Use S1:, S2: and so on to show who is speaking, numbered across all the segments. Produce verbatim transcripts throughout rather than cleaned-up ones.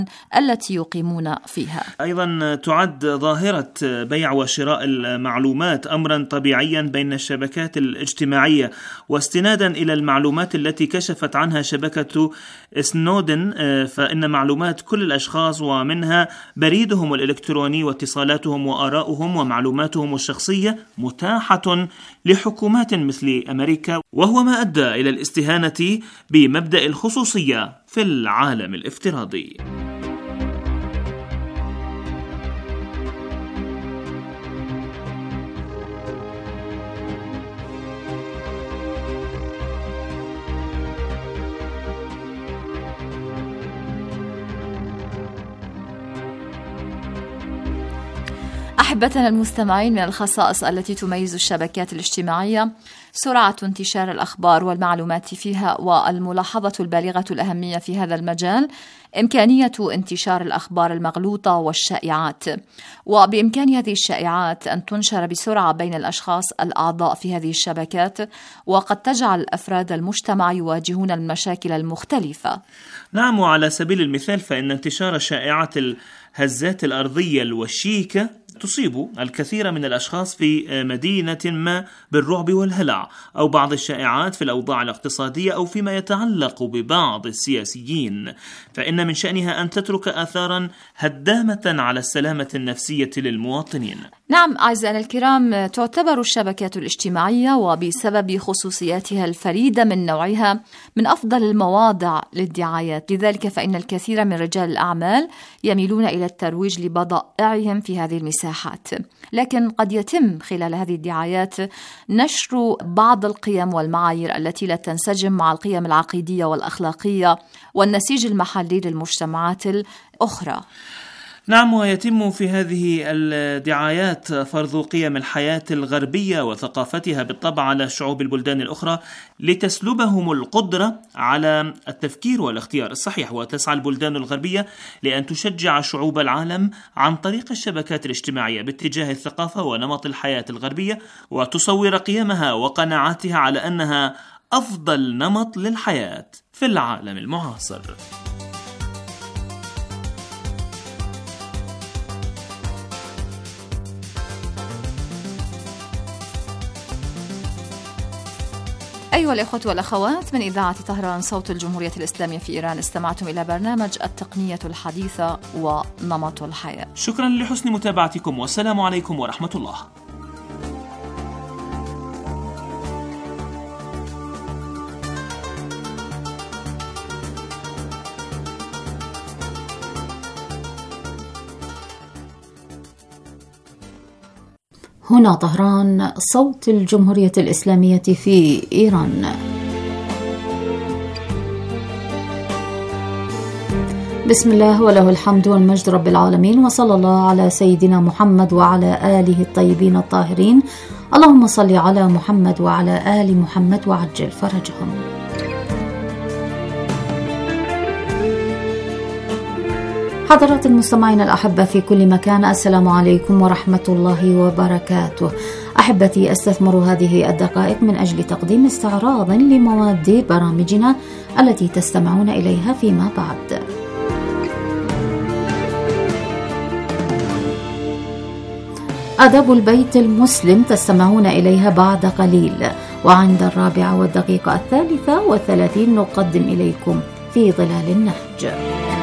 S1: التي يقيمون فيها.
S2: أيضا تعد ظاهرة بيع وشراء المعلومات أمرا طبيعيا بين الشبكات الاجتماعية، واستنادا إلى المعلومات التي كشفت عنها شبكة سنودن فإن معلومات كل الأشخاص ومنها بريدهم الإلكتروني واتصالاتهم وآراؤهم ومعلوماتهم الشخصية متاحة لحكومات مثل أمريكا، وهو ما أدى إلى الاستهانة بمبدأ الخصوصية في العالم الافتراضي.
S1: أحبتنا المستمعين، من الخصائص التي تميز الشبكات الاجتماعية سرعة انتشار الأخبار والمعلومات فيها، والملاحظة البالغة الأهمية في هذا المجال إمكانية انتشار الأخبار المغلوطة والشائعات، وبإمكان هذه الشائعات أن تنشر بسرعة بين الأشخاص الأعضاء في هذه الشبكات، وقد تجعل أفراد المجتمع يواجهون المشاكل المختلفة.
S2: نعم، وعلى سبيل المثال فإن انتشار شائعة الهزات الأرضية الوشيكة تصيب الكثير من الأشخاص في مدينة ما بالرعب والهلع، أو بعض الشائعات في الأوضاع الاقتصادية أو فيما يتعلق ببعض السياسيين، فإن من شأنها أن تترك آثارا هدامة على السلامة النفسية للمواطنين.
S1: نعم أعزائنا الكرام، تعتبر الشبكات الاجتماعية وبسبب خصوصياتها الفريدة من نوعها من أفضل المواضع للدعايات، لذلك فإن الكثير من رجال الأعمال يميلون إلى الترويج لبضائعهم في هذه المساحات، لكن قد يتم خلال هذه الدعايات نشر بعض القيم والمعايير التي لا تنسجم مع القيم العقيدية والأخلاقية والنسيج المحلي للمجتمعات الأخرى.
S2: نعم، ويتم في هذه الدعايات فرض قيم الحياة الغربية وثقافتها بالطبع على شعوب البلدان الأخرى لتسلبهم القدرة على التفكير والاختيار الصحيح، وتسعى البلدان الغربية لأن تشجع شعوب العالم عن طريق الشبكات الاجتماعية باتجاه الثقافة ونمط الحياة الغربية، وتصور قيمها وقناعاتها على أنها أفضل نمط للحياة في العالم المعاصر.
S1: أيها الإخوة والأخوات، من إذاعة طهران صوت الجمهورية الإسلامية في إيران، استمعتم إلى برنامج التقنية الحديثة ونمط الحياة.
S2: شكرا لحسن متابعتكم، والسلام عليكم ورحمة الله.
S3: هنا طهران صوت الجمهورية الإسلامية في إيران. بسم الله وله الحمد والمجد رب العالمين، وصلى الله على سيدنا محمد وعلى آله الطيبين الطاهرين. اللهم صل على محمد وعلى آل محمد وعجل فرجهم. حضرات المستمعين الأحبة في كل مكان، السلام عليكم ورحمة الله وبركاته. أحبتي، أستثمر هذه الدقائق من أجل تقديم استعراض لمواد برامجنا التي تستمعون إليها فيما بعد. آداب البيت المسلم تستمعون إليها بعد قليل، وعند الرابعة والدقيقة الثالثة والثلاثين نقدم إليكم في ظلال النهج.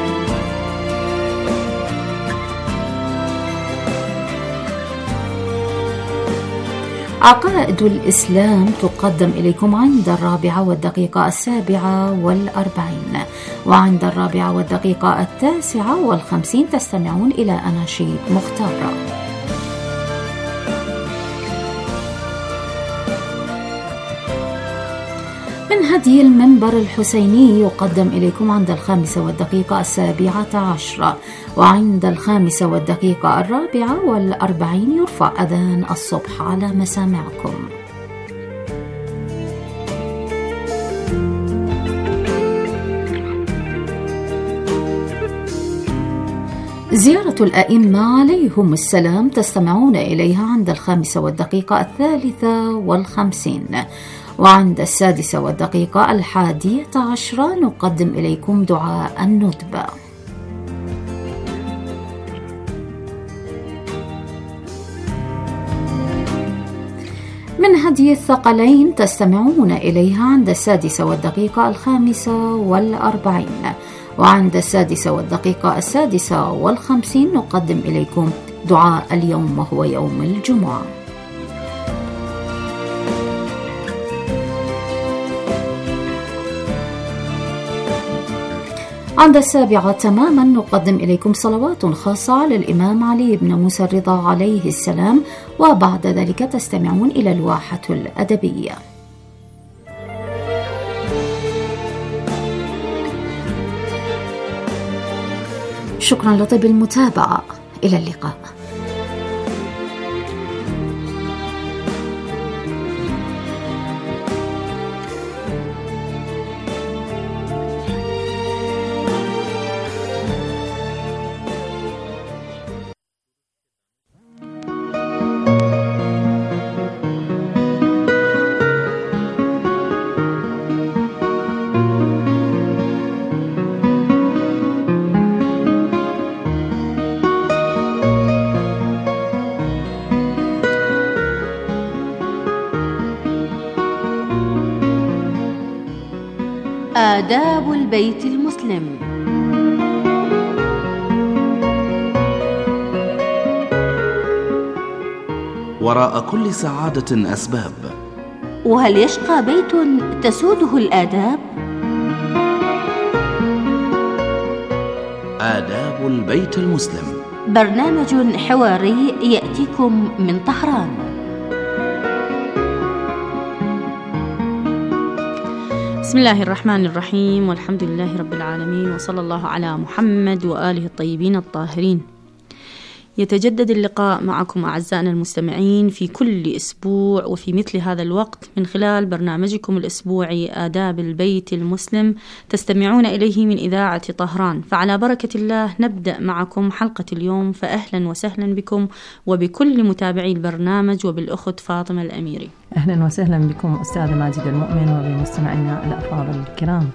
S3: عقائد الإسلام تقدم إليكم عند الرابعة والدقيقة السابعة والأربعين، وعند الرابعة والدقيقة التاسعة والخمسين تستمعون إلى أناشيد مختارة. من هدي المنبر الحسيني يقدم إليكم عند الخامسة والدقيقة السابعة عشرة، وعند الخامسة والدقيقة الرابعة والأربعين يرفع أذان الصبح على مسامعكم. زيارة الأئمة عليهم السلام تستمعون إليها عند الخامسة والدقيقة الثالثة والخمسين، وعند السادسة والدقيقة الحادية عشرة نقدم إليكم دعاء الندبة. من هدي الثقلين تستمعون إليها عند السادسة والدقيقة الخامسة والأربعين، وعند السادسة والدقيقة السادسة والخمسين نقدم إليكم دعاء اليوم وهو يوم الجمعة. عند السابعة تماما نقدم إليكم صلوات خاصة على الإمام علي بن موسى الرضا عليه السلام، وبعد ذلك تستمعون إلى الواحة الأدبية. شكرا لطيب المتابعة، إلى اللقاء.
S4: آداب البيت المسلم.
S5: وراء كل سعادة أسباب،
S4: وهل يشقى بيت تسوده الآداب؟
S5: آداب البيت المسلم،
S4: برنامج حواري يأتيكم من طهران.
S6: بسم الله الرحمن الرحيم، والحمد لله رب العالمين، وصلى الله على محمد وآله الطيبين الطاهرين. يتجدد اللقاء معكم أعزائنا المستمعين في كل أسبوع وفي مثل هذا الوقت من خلال برنامجكم الأسبوعي آداب البيت المسلم، تستمعون إليه من إذاعة طهران. فعلى بركة الله نبدأ معكم حلقة اليوم، فأهلا وسهلا بكم وبكل متابعي البرنامج وبالأخت فاطمة الأميري.
S7: أهلا وسهلا بكم أستاذ ماجد المؤمن وبمستمعينا الأفاضل الكرام.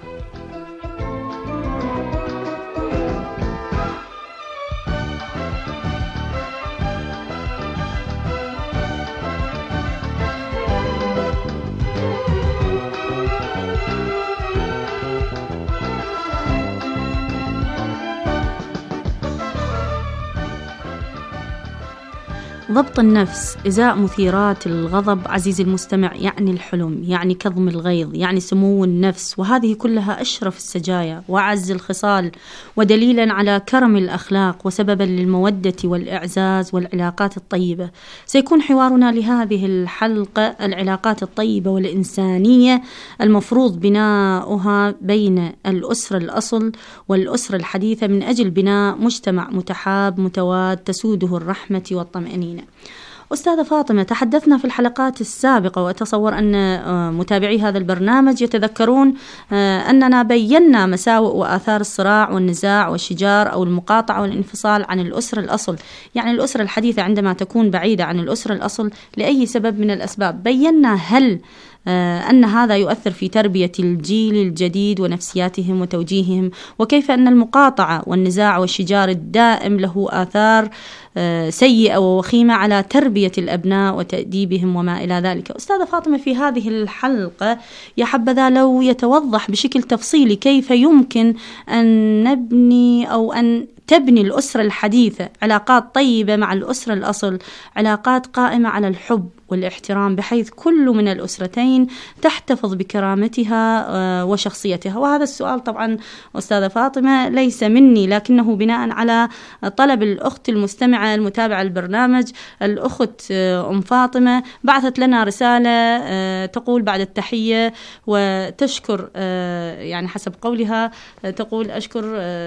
S6: ضبط النفس إزاء مثيرات الغضب عزيزي المستمع يعني الحلم، يعني كظم الغيظ، يعني سمو النفس، وهذه كلها أشرف السجايا وأعز الخصال، ودليلا على كرم الأخلاق وسببا للمودة والإعزاز والعلاقات الطيبة. سيكون حوارنا لهذه الحلقة العلاقات الطيبة والإنسانية المفروض بناؤها بين الأسرة الأصل والأسرة الحديثة من أجل بناء مجتمع متحاب متواد تسوده الرحمة والطمأنينة. أستاذة فاطمة، تحدثنا في الحلقات السابقة، وأتصور أن متابعي هذا البرنامج يتذكرون أننا بينا مساوئ وآثار الصراع والنزاع والشجار أو المقاطعة والانفصال عن الأسرة الأصل، يعني الأسرة الحديثة عندما تكون بعيدة عن الأسرة الأصل لأي سبب من الأسباب. بينا هل أن هذا يؤثر في تربية الجيل الجديد ونفسياتهم وتوجيههم، وكيف أن المقاطعة والنزاع والشجار الدائم له آثار سيئة ووخيمة على تربية الأبناء وتأديبهم وما إلى ذلك. أستاذة فاطمة، في هذه الحلقة يا حبذا لو يتوضح بشكل تفصيلي كيف يمكن أن نبني أو أن تبني الأسرة الحديثة علاقات طيبة مع الأسرة الأصل، علاقات قائمة على الحب والاحترام، بحيث كل من الأسرتين تحتفظ بكرامتها وشخصيتها. وهذا السؤال طبعا أستاذة فاطمة ليس مني، لكنه بناء على طلب الأخت المستمعة المتابعة البرنامج، الأخت أم فاطمة بعثت لنا رسالة تقول بعد التحية وتشكر، يعني حسب قولها تقول: أشكر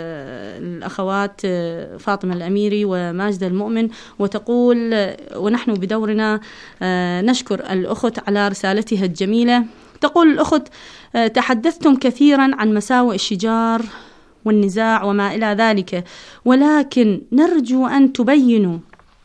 S6: الأخوات فاطمة الأميري وماجدة المؤمن، وتقول ونحن بدورنا نشكر الأخت على رسالتها الجميلة. تقول الأخت: تحدثتم كثيرا عن مساوئ الشجار والنزاع وما إلى ذلك، ولكن نرجو أن تبينوا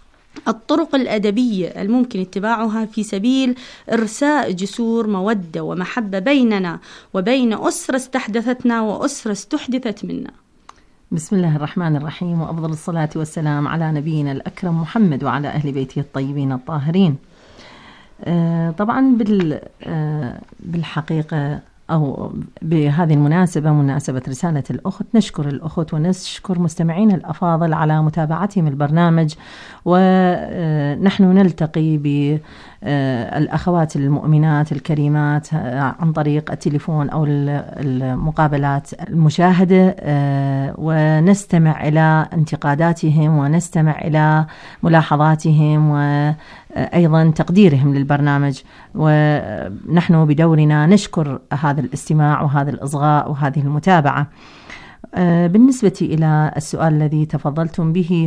S6: الطرق الأدبية الممكن اتباعها في سبيل إرساء جسور مودة ومحبة بيننا وبين أسرة استحدثتنا وأسرة استحدثت منا.
S7: بسم الله الرحمن الرحيم، وأفضل الصلاة والسلام على نبينا الأكرم محمد وعلى أهل بيته الطيبين الطاهرين. طبعا بالحقيقة أو بهذه المناسبة، مناسبة رسالة الأخت، نشكر الأخت ونشكر مستمعين الأفاضل على متابعتهم البرنامج، ونحن نلتقي بالأخوات المؤمنات الكريمات عن طريق التليفون أو المقابلات المشاهدة، ونستمع إلى انتقاداتهم ونستمع إلى ملاحظاتهم وأيضا تقديرهم للبرنامج، ونحن بدورنا نشكر هذا الاستماع وهذا الإصغاء وهذه المتابعة. بالنسبة إلى السؤال الذي تفضلتم به،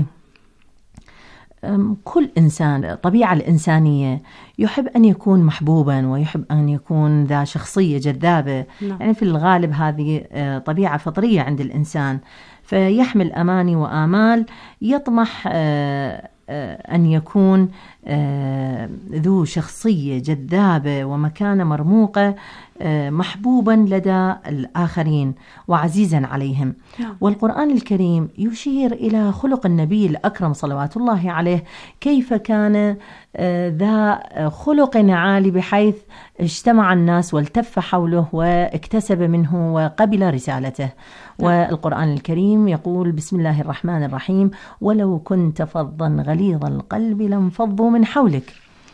S7: كل إنسان، الطبيعة الإنسانية يحب أن يكون محبوبا ويحب أن يكون ذا شخصية جذابة. نعم. يعني في الغالب هذه طبيعة فطرية عند الإنسان، فيحمل أماني وآمال، يطمح أن يكون ذو شخصية جذابة ومكانة مرموقة، محبوبا لدى الآخرين وعزيزا عليهم. والقرآن الكريم يشير إلى خلق النبي الأكرم صلوات الله عليه، كيف كان ذا خلق عالي بحيث اجتمع الناس والتف حوله واكتسب منه وقبل رسالته. والقرآن الكريم يقول: بسم الله الرحمن الرحيم: ولو كنت فظا غليظ القلب لانفضوا من حولك.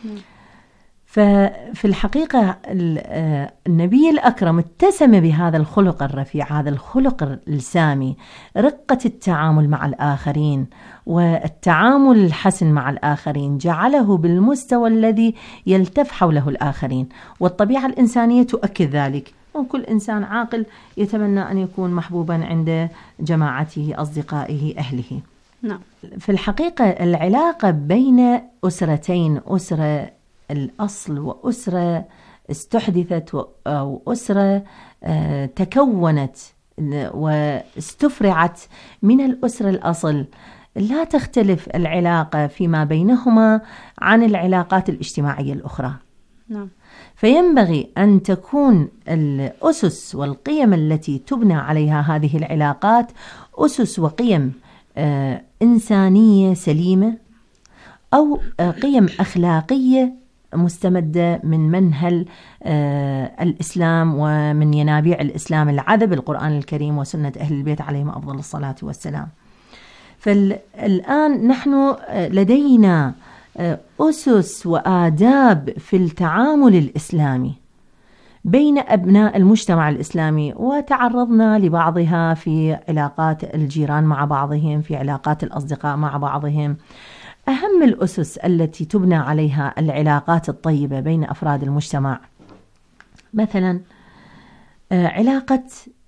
S7: ففي الحقيقة النبي الأكرم اتسم بهذا الخلق الرفيع، هذا الخلق السامي، رقة التعامل مع الآخرين والتعامل الحسن مع الآخرين، جعله بالمستوى الذي يلتف حوله الآخرين، والطبيعة الإنسانية تؤكد ذلك. وكل إنسان عاقل يتمنى أن يكون محبوبا عند جماعته، أصدقائه، أهله. نعم. في الحقيقة العلاقة بين أسرتين، أسرة الأصل وأسرة استحدثت وأسرة تكونت واستفرعت من الأسرة الأصل، لا تختلف العلاقة فيما بينهما عن العلاقات الاجتماعية الأخرى. نعم. فينبغي أن تكون الأسس والقيم التي تبنى عليها هذه العلاقات أسس وقيم إنسانية سليمة، أو قيم أخلاقية مستمدة من منهل الإسلام ومن ينابيع الإسلام العذب، القرآن الكريم وسنة أهل البيت عليهم أفضل الصلاة والسلام. فالآن نحن لدينا أسس وآداب في التعامل الإسلامي بين أبناء المجتمع الإسلامي، وتعرضنا لبعضها في علاقات الجيران مع بعضهم، في علاقات الأصدقاء مع بعضهم. أهم الأسس التي تبنى عليها العلاقات الطيبة بين أفراد المجتمع، مثلا علاقة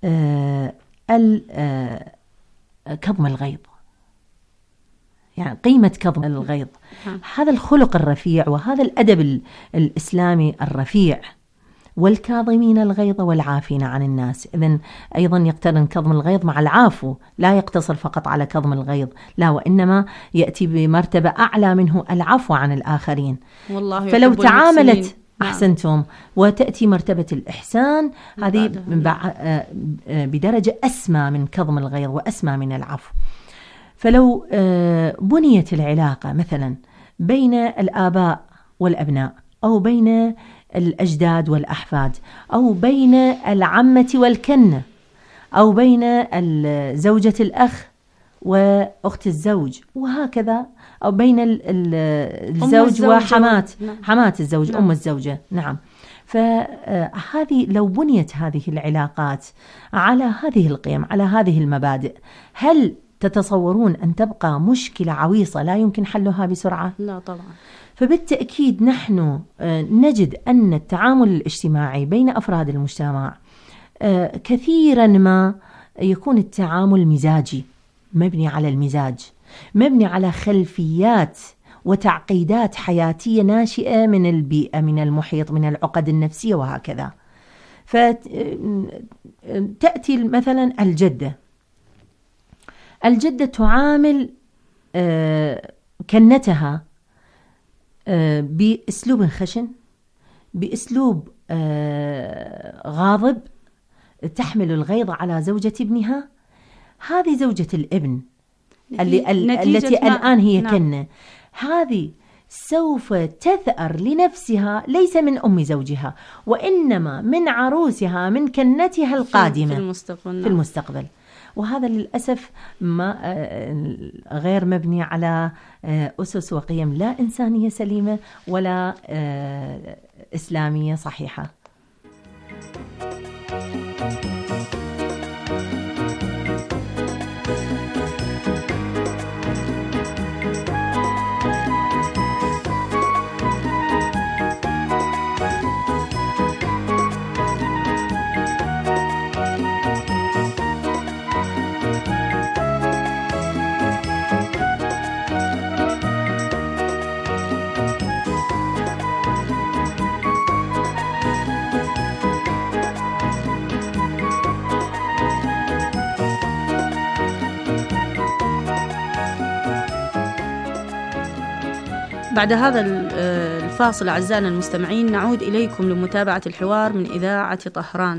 S7: كظم الغيظ، يعني قيمة كظم الغيظ. هذا الخلق الرفيع وهذا الأدب الإسلامي الرفيع. والكاظمين الغيظ والعافين عن الناس، إذن أيضا يقترن كظم الغيظ مع العفو، لا يقتصر فقط على كظم الغيظ، لا، وإنما يأتي بمرتبة أعلى منه، العفو عن الآخرين. والله فلو تعاملت أحسنتم وتأتي مرتبة الإحسان، هذه بدرجة أسمى من كظم الغيظ وأسمى من العفو. فلو بنيت العلاقة مثلا بين الآباء والأبناء، أو بين الأجداد والأحفاد، أو بين العمة والكنة، أو بين زوجة الأخ وأخت الزوج، وهكذا، أو بين الزوج وحمات حمات الزوج، نعم. أم الزوجة، نعم. فهذه لو بنيت هذه العلاقات على هذه القيم، على هذه المبادئ، هل تتصورون أن تبقى مشكلة عويصة لا يمكن حلها بسرعة؟ لا طبعا. فبالتأكيد نحن نجد أن التعامل الاجتماعي بين أفراد المجتمع كثيرا ما يكون التعامل مزاجي، مبني على المزاج، مبني على خلفيات وتعقيدات حياتية ناشئة من البيئة، من المحيط، من العقد النفسية وهكذا. فتأتي مثلا الجدة الجدة تعامل كنتها بأسلوب خشن، بأسلوب غاضب، تحمل الغيظ على زوجة ابنها. هذه زوجة الابن اللي التي الآن هي كنة، هذه سوف تثأر لنفسها ليس من أم زوجها، وإنما من عروسها، من كنتها القادمة
S6: في المستقبل.
S7: في المستقبل. وهذا للأسف ما غير مبني على أسس وقيم لا إنسانية سليمة ولا إسلامية صحيحة.
S6: بعد هذا الفاصل أعزائنا المستمعين نعود إليكم لمتابعة الحوار من إذاعة طهران.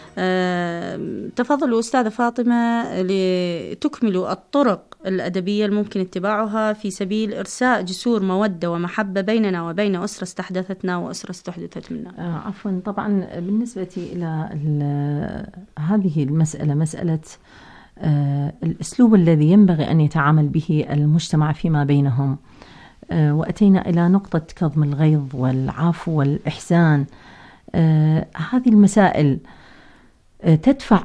S6: تفضلوا أستاذة فاطمة لتكملوا الطرق الأدبية الممكن اتباعها في سبيل إرساء جسور مودة ومحبة بيننا وبين أسرة استحدثتنا وأسرة استحدثت منا.
S7: آه عفوا، طبعا بالنسبة إلى هذه المسألة، مسألة آه الأسلوب الذي ينبغي أن يتعامل به المجتمع فيما بينهم، آه وأتينا إلى نقطة كظم الغيظ والعفو والإحسان. آه هذه المسائل آه تدفع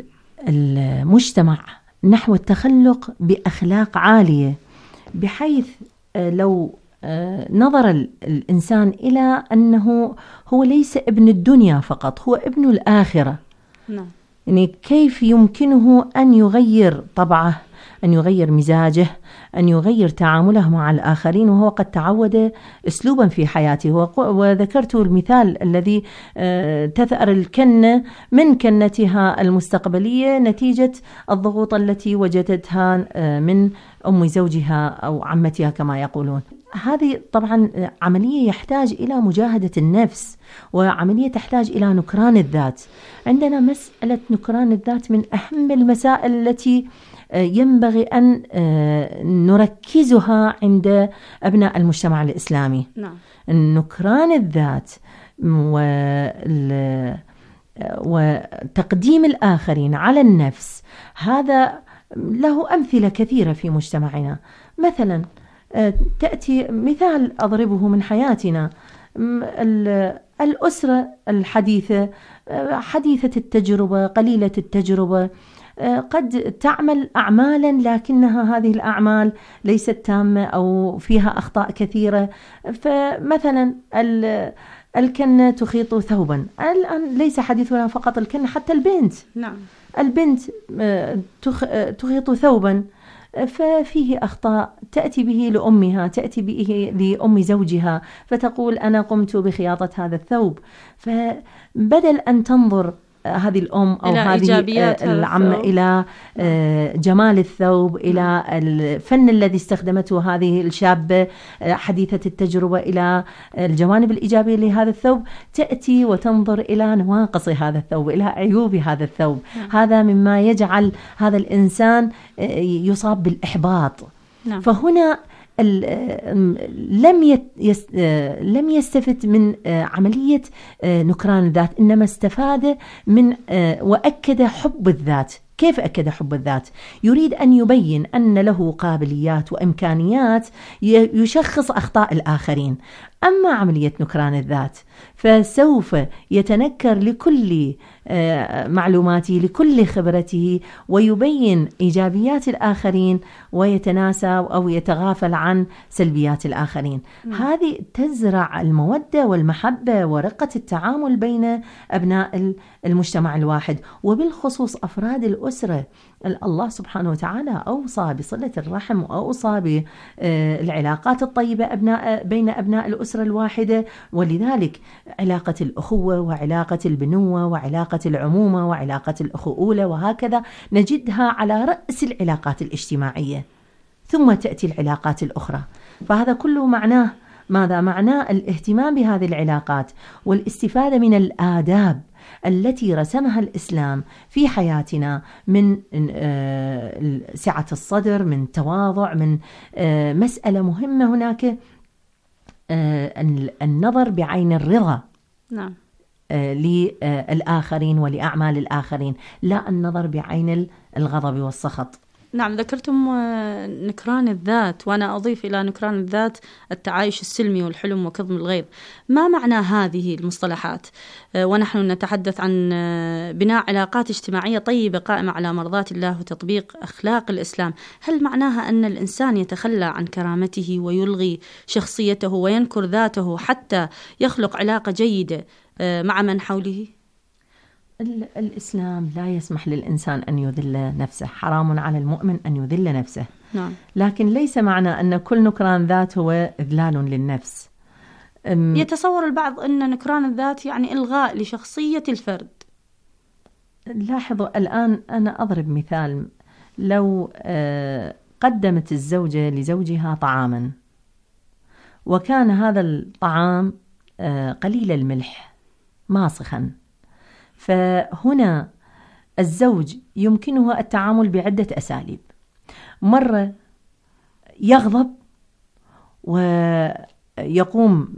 S7: المجتمع نحو التخلق بأخلاق عالية، بحيث آه لو آه نظر الإنسان إلى أنه هو ليس ابن الدنيا فقط، هو ابن الآخرة.
S6: نعم.
S7: يعني كيف يمكنه أن يغير طبعه، أن يغير مزاجه، أن يغير تعامله مع الآخرين وهو قد تعود أسلوبا في حياته. وذكرت المثال الذي تثأر الكنة من كنتها المستقبلية نتيجة الضغوط التي وجدتها من أم زوجها أو عمتها كما يقولون. هذه طبعا عملية يحتاج إلى مجاهدة النفس، وعملية تحتاج إلى نكران الذات. عندنا مسألة نكران الذات من أهم المسائل التي ينبغي أن نركزها عند أبناء المجتمع الإسلامي.
S6: نعم.
S7: نكران الذات وتقديم الآخرين على النفس، هذا له أمثلة كثيرة في مجتمعنا. مثلا تأتي مثال أضربه من حياتنا، الأسرة الحديثة حديثة التجربة، قليلة التجربة، قد تعمل أعمالا لكنها هذه الأعمال ليست تامة أو فيها أخطاء كثيرة. فمثلا الكنة تخيط ثوبا، الآن ليس حديثنا فقط الكنة، حتى البنت.
S6: نعم.
S7: البنت تخيط ثوبا ففيه أخطاء، تأتي به لأمها، تأتي به لأم زوجها، فتقول أنا قمت بخياطة هذا الثوب. فبدل أن تنظر هذه الأم أو هذه العمة إلى جمال الثوب، إلى الفن الذي استخدمته هذه الشابة حديثة التجربة، إلى الجوانب الإيجابية لهذا الثوب، تأتي وتنظر إلى نواقص هذا الثوب، إلى عيوب هذا الثوب.
S6: نعم.
S7: هذا مما يجعل هذا الإنسان يصاب بالإحباط.
S6: نعم.
S7: فهنا لم لم يستفد من عملية نكران الذات، إنما استفاد من وأكد حب الذات. كيف أكد حب الذات؟ يريد أن يبين أن له قابليات وإمكانيات يشخص أخطاء الآخرين. أما عملية نكران الذات فسوف يتنكر لكل معلوماته، لكل خبرته، ويبين إيجابيات الآخرين ويتناسى أو يتغافل عن سلبيات الآخرين. م. هذه تزرع المودة والمحبة ورقة التعامل بين أبناء المجتمع الواحد، وبالخصوص أفراد الأسرة. الله سبحانه وتعالى أوصى بصلة الرحم، وأوصى بالعلاقات الطيبة أبناء بين أبناء الأسرة الواحدة. ولذلك علاقة الأخوة وعلاقة البنوة وعلاقة العمومة وعلاقة الأخوة، وهكذا نجدها على رأس العلاقات الاجتماعية، ثم تأتي العلاقات الأخرى. فهذا كله معناه ماذا؟ معناه الاهتمام بهذه العلاقات والاستفادة من الآداب التي رسمها الإسلام في حياتنا، من سعة الصدر، من تواضع، من مسألة مهمة هناك النظر بعين الرضا
S6: نعم
S7: للآخرين ولأعمال الآخرين، لا النظر بعين الغضب والسخط.
S6: نعم، ذكرتم نكران الذات، وأنا أضيف إلى نكران الذات التعايش السلمي والحلم وكظم الغيظ. ما معنى هذه المصطلحات ونحن نتحدث عن بناء علاقات اجتماعية طيبة قائمة على مرضاة الله وتطبيق أخلاق الإسلام؟ هل معناها أن الإنسان يتخلى عن كرامته ويلغي شخصيته وينكر ذاته حتى يخلق علاقة جيدة مع من حوله؟
S7: الإسلام لا يسمح للإنسان أن يذل نفسه، حرام على المؤمن أن يذل نفسه.
S6: نعم.
S7: لكن ليس معنى أن كل نكران ذات هو إذلال للنفس.
S6: يتصور البعض أن نكران الذات يعني إلغاء لشخصية الفرد.
S7: لاحظوا الآن، أنا أضرب مثال. لو قدمت الزوجة لزوجها طعاما وكان هذا الطعام قليل الملح ماسخا، فهنا الزوج يمكنه التعامل بعدة أساليب. مرة يغضب ويقوم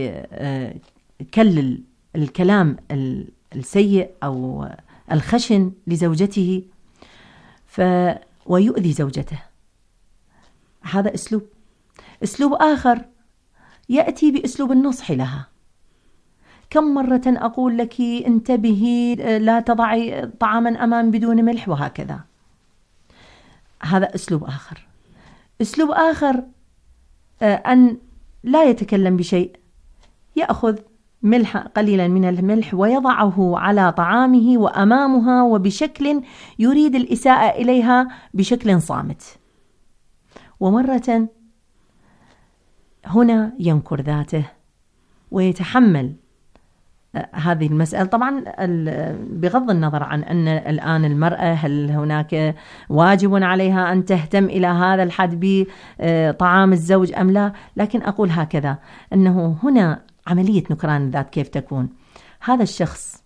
S7: بكل الكلام السيء أو الخشن لزوجته ف ويؤذي زوجته، هذا أسلوب. أسلوب آخر يأتي بأسلوب النصح لها. كم مرة أقول لك انتبهي، لا تضعي طعاما أمام بدون ملح، وهكذا. هذا أسلوب آخر. أسلوب آخر أن لا يتكلم بشيء، يأخذ ملح قليلا من الملح ويضعه على طعامه وأمامها وبشكل يريد الإساءة إليها بشكل صامت. ومرة هنا ينكر ذاته ويتحمل هذه المسألة. طبعا بغض النظر عن أن الآن المرأة هل هناك واجب عليها أن تهتم إلى هذا الحد بطعام الزوج أم لا، لكن أقول هكذا أنه هنا عملية نكران الذات كيف تكون. هذا الشخص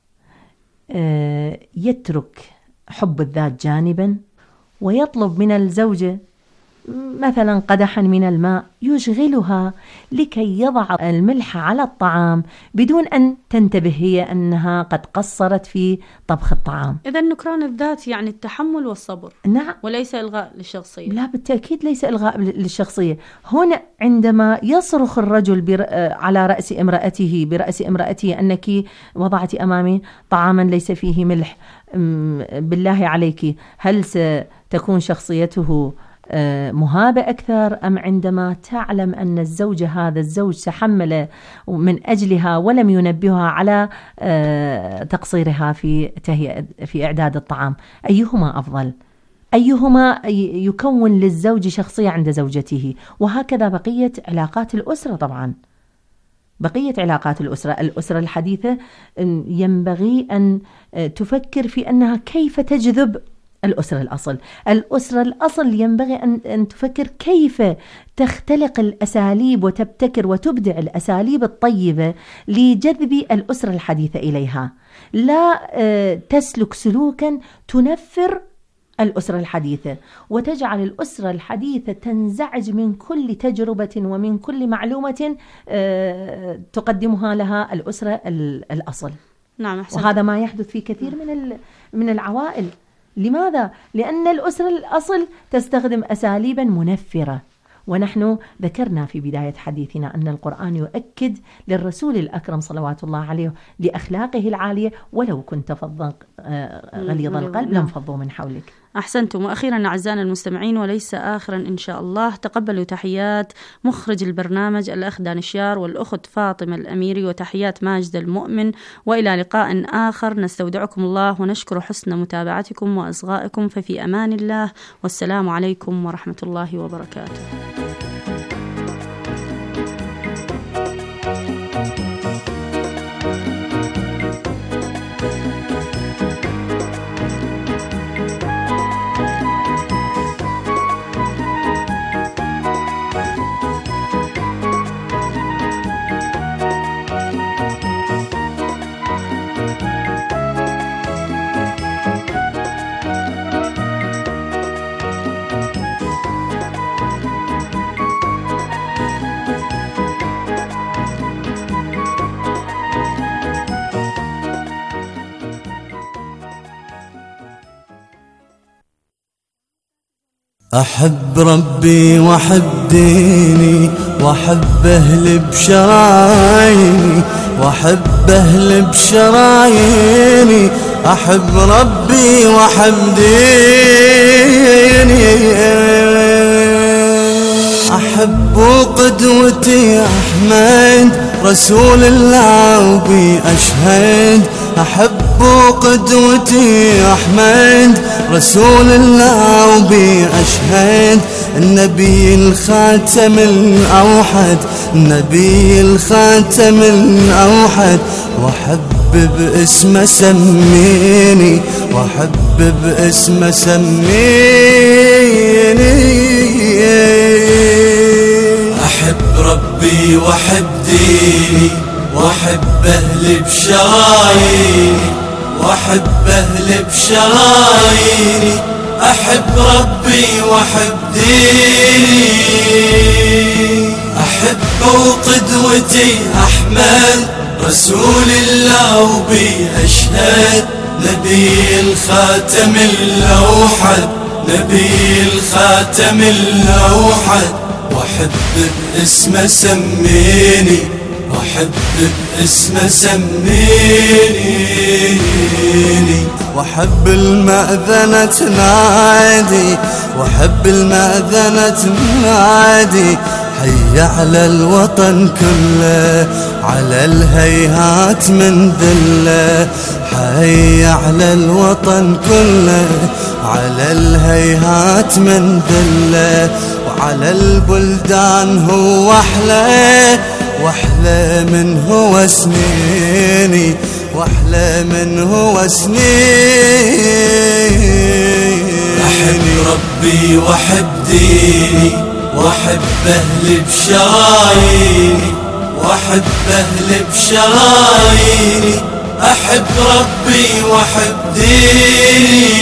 S7: يترك حب الذات جانبا ويطلب من الزوجة مثلا قدحا من الماء يشغلها لكي يضع الملح على الطعام بدون أن تنتبه هي أنها قد قصرت في طبخ الطعام.
S6: إذا نكران الذات يعني التحمل والصبر.
S7: نعم.
S6: وليس إلغاء للشخصية.
S7: لا بالتأكيد ليس إلغاء للشخصية. هنا عندما يصرخ الرجل على رأس امرأته برأس امرأته أنك وضعت أمامي طعاما ليس فيه ملح، بالله عليك هل ستكون شخصيته مهابة أكثر أم عندما تعلم أن الزوج هذا الزوج تحمل من أجلها ولم ينبهها على تقصيرها في تهيئة في إعداد الطعام؟ أيهما أفضل؟ أيهما يكون للزوج شخصية عند زوجته؟ وهكذا بقية علاقات الأسرة. طبعا بقية علاقات الأسرة الأسرة الحديثة ينبغي أن تفكر في أنها كيف تجذب الأسرة الأصل. الأسرة الأصل ينبغي أن, أن تفكر كيف تختلق الأساليب وتبتكر وتبدع الأساليب الطيبة لجذب الأسرة الحديثة إليها، لا تسلك سلوكا تنفر الأسرة الحديثة وتجعل الأسرة الحديثة تنزعج من كل تجربة ومن كل معلومة تقدمها لها الأسرة الأصل.
S6: نعم، أحسن.
S7: وهذا ما يحدث في كثير من من العوائل. لماذا؟ لأن الأسرة الأصل تستخدم أساليبا منفرة. ونحن ذكرنا في بداية حديثنا أن القرآن يؤكد للرسول الأكرم صلوات الله عليه لأخلاقه العالية ولو كنت فظا غليظ القلب لانفضوا من حولك.
S6: أحسنتم. وأخيرا أعزائنا المستمعين وليس آخرا إن شاء الله، تقبلوا تحيات مخرج البرنامج الأخ دانشيار والأخت فاطمة الأميري وتحيات ماجد المؤمن، وإلى لقاء آخر نستودعكم الله ونشكر حسن متابعتكم وإصغائكم، ففي أمان الله والسلام عليكم ورحمة الله وبركاته.
S8: أحب ربي وأحب ديني وأحب أهل بشراييني وأحب أهل بشراييني أحب ربي وأحب ديني أحب قدوتي أحمد رسول الله وبي أشهد أحب قدوتي أحمد رسول الله وبي أشهد النبي الخاتم الأوحد النبي الخاتم الأوحد وأحب باسمه سميني وأحب باسمه سميني أحب ربي وأحب ديني وأحب أهل بشراييني وأحب أهل بشراييني أحب ربي وأحب ديني أحب وقدوتي أحمد رسول الله وبي أشهد نبي الخاتم الأوحد نبي الخاتم الأوحد وأحب باسمه سميني وأحب باسمه سميني وأحب المأذنة تنادي وأحب المأذنة تنادي حي على الوطن كله على الهيهات من ذله حي على الوطن كله على الهيهات من ذله وعلى البلدان هو أحلى وأحلى من هو سنيني وأحلى من هو سنيني أحب ربي وأحب ديني وأحب أهل بشراييني وأحب أهل بشراييني أحب ربي وأحب ديني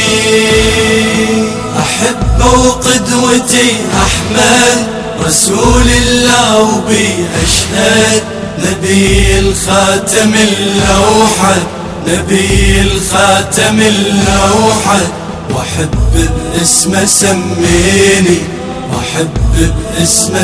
S8: أحب وقدوتي أحمد رسول الله وبي أشهد نبي الخاتم الأوحد نبي الخاتم الأوحد وأحب باسمه سميني وأحب باسمه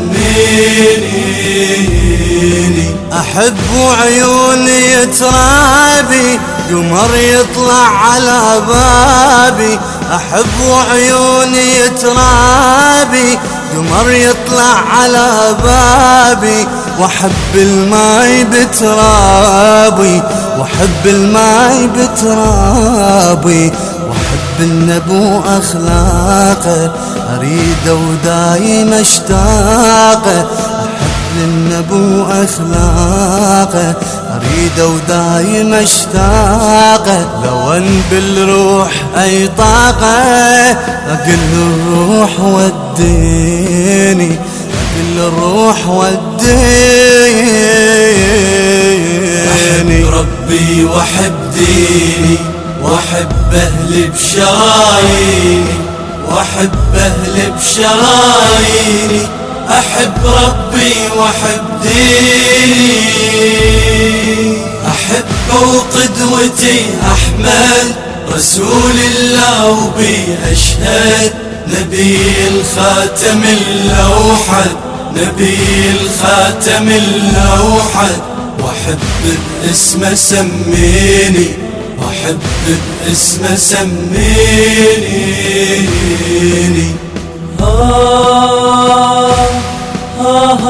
S8: سميني أحب عيوني ترابي قمر يطلع على بابي أحب عيوني ترابي قمر يطلع على بابي وأحب الماي بترابي وأحب الماي بترابي وأحب النبو أخلاقه أريده ودايم أشتاقه أحب النبو أخلاقه أريده ودايم أشتاقه لو أن بالروح أي طاقة أقل الروح وديني أقل الروح وديني أحب ربي وأحب ديني وأحب أهل بشراييني وأحب أهل بشراييني أحب ربي وأحب ديني أحب وقدوتي أحمد رسول الله وبي أشهد نبي الخاتم الأوحد نبي الخاتم الأوحد وأحب باسمه سميني وأحب باسمه سميني آه آه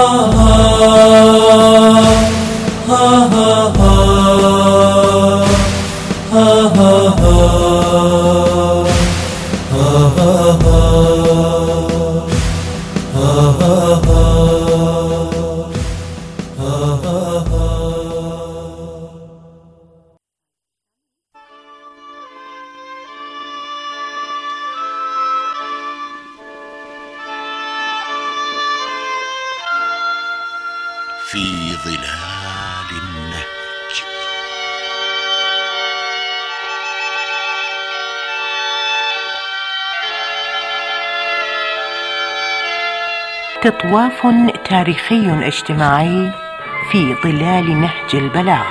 S8: آه
S9: في ظلال النهج.
S7: تطواف تاريخي اجتماعي في ظلال نهج البلاغ.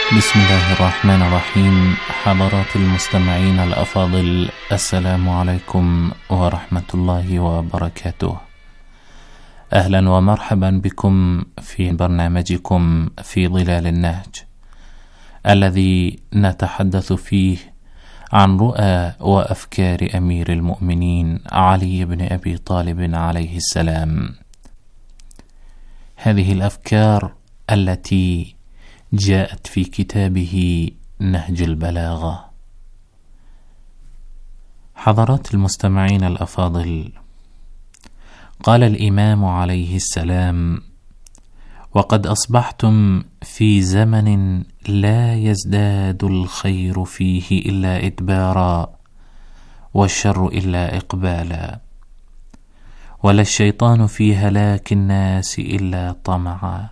S10: بسم الله الرحمن الرحيم. حضرات المستمعين الأفاضل، السلام عليكم ورحمة الله وبركاته. أهلا ومرحبا بكم في برنامجكم في ظلال النهج، الذي نتحدث فيه عن رؤى وأفكار أمير المؤمنين علي بن أبي طالب عليه السلام. هذه الأفكار التي جاءت في كتابه نهج البلاغة. حضرات المستمعين الأفاضل، قال الإمام عليه السلام: وقد أصبحتم في زمن لا يزداد الخير فيه إلا إدبارا، والشر إلا إقبالا، ولا الشيطان في هلاك الناس إلا طمعا.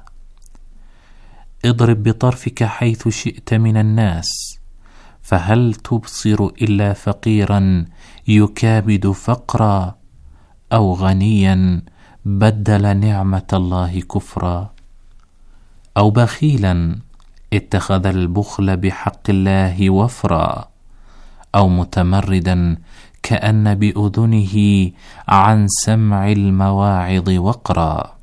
S10: اضرب بطرفك حيث شئت من الناس، فهل تبصر إلا فقيرا يكابد فقرا، أو غنيا بدل نعمة الله كفرا، أو بخيلا اتخذ البخل بحق الله وفرا، أو متمردا كأن بأذنه عن سمع المواعظ وقرا.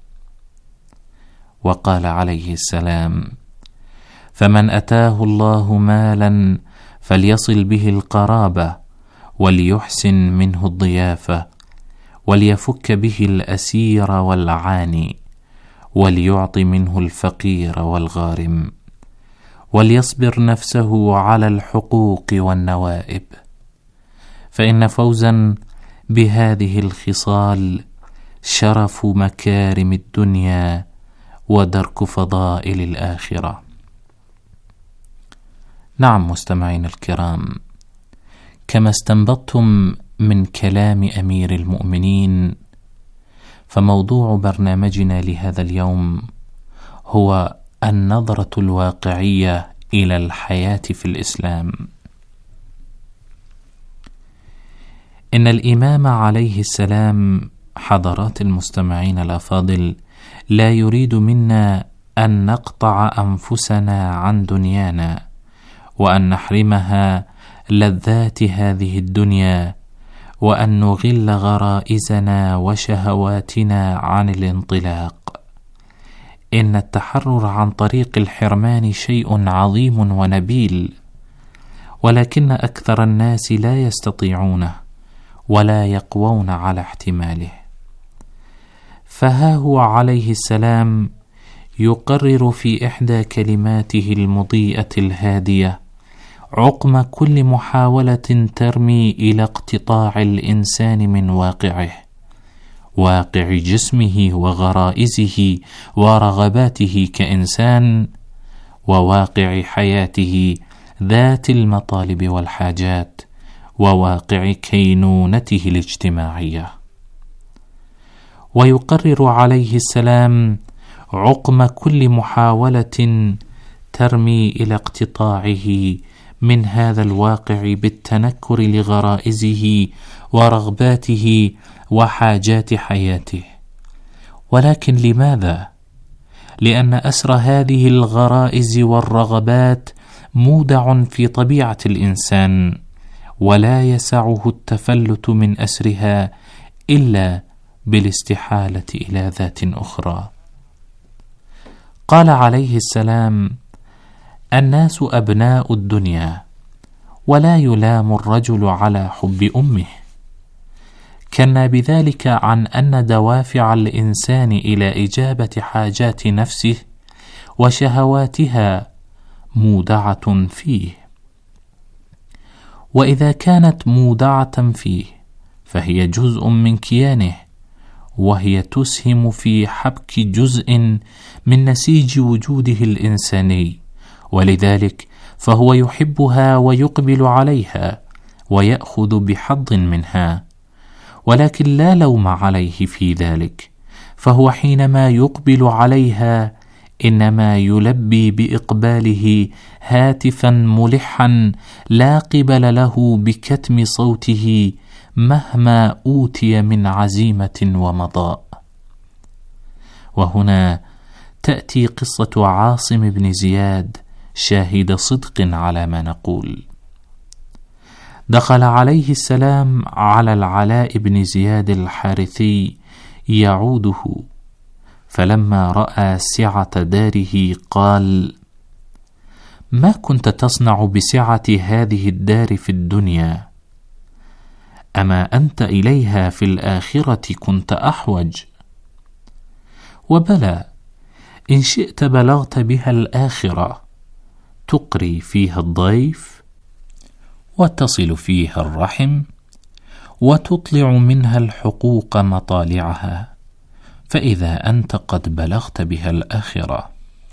S10: وقال عليه السلام: فمن أتاه الله مالا فليصل به القرابة، وليحسن منه الضيافة، وليفك به الأسير والعاني، وليعط منه الفقير والغارم، وليصبر نفسه على الحقوق والنوائب، فإن فوزا بهذه الخصال شرف مكارم الدنيا ودرك فضائل الآخرة. نعم مستمعين الكرام، كما استنبطتم من كلام أمير المؤمنين، فموضوع برنامجنا لهذا اليوم هو النظرة الواقعية إلى الحياة في الإسلام. إن الإمام عليه السلام، حضرات المستمعين الأفاضل، لا يريد منا أن نقطع أنفسنا عن دنيانا، وأن نحرمها لذات هذه الدنيا، وأن نغل غرائزنا وشهواتنا عن الانطلاق. إن التحرر عن طريق الحرمان شيء عظيم ونبيل، ولكن أكثر الناس لا يستطيعونه ولا يقوون على احتماله. فها هو عليه السلام يقرر في إحدى كلماته المضيئة الهادية عقم كل محاولة ترمي إلى اقتطاع الإنسان من واقعه، واقع جسمه وغرائزه ورغباته كإنسان، وواقع حياته ذات المطالب والحاجات، وواقع كينونته الاجتماعية. ويقرر عليه السلام عقم كل محاولة ترمي إلى اقتطاعه من هذا الواقع بالتنكر لغرائزه ورغباته وحاجات حياته. ولكن لماذا؟ لأن أسر هذه الغرائز والرغبات مودع في طبيعة الإنسان، ولا يسعه التفلت من أسرها إلا بالاستحالة إلى ذات أخرى. قال عليه السلام: الناس أبناء الدنيا، ولا يلام الرجل على حب أمه. كنا بذلك عن أن دوافع الإنسان إلى إجابة حاجات نفسه وشهواتها مودعة فيه، وإذا كانت مودعة فيه فهي جزء من كيانه، وهي تسهم في حبك جزء من نسيج وجوده الإنساني، ولذلك فهو يحبها ويقبل عليها ويأخذ بحظ منها، ولكن لا لوم عليه في ذلك، فهو حينما يقبل عليها إنما يلبي بإقباله هاتفا ملحا لا قبل له بكتم صوته مهما أوتي من عزيمة ومضاء. وهنا تأتي قصة عاصم بن زياد شاهد صدق على ما نقول. دخل عليه السلام على العلاء بن زياد الحارثي يعوده، فلما رأى سعة داره قال: ما كنت تصنع بسعة هذه الدار في الدنيا؟ أما أنت إليها في الآخرة كنت أحوج. وبلى، إن شئت بلغت بها الآخرة، تقري فيها الضيف، وتصل فيها الرحم، وتطلع منها الحقوق مطالعها، فإذا أنت قد بلغت بها الآخرة.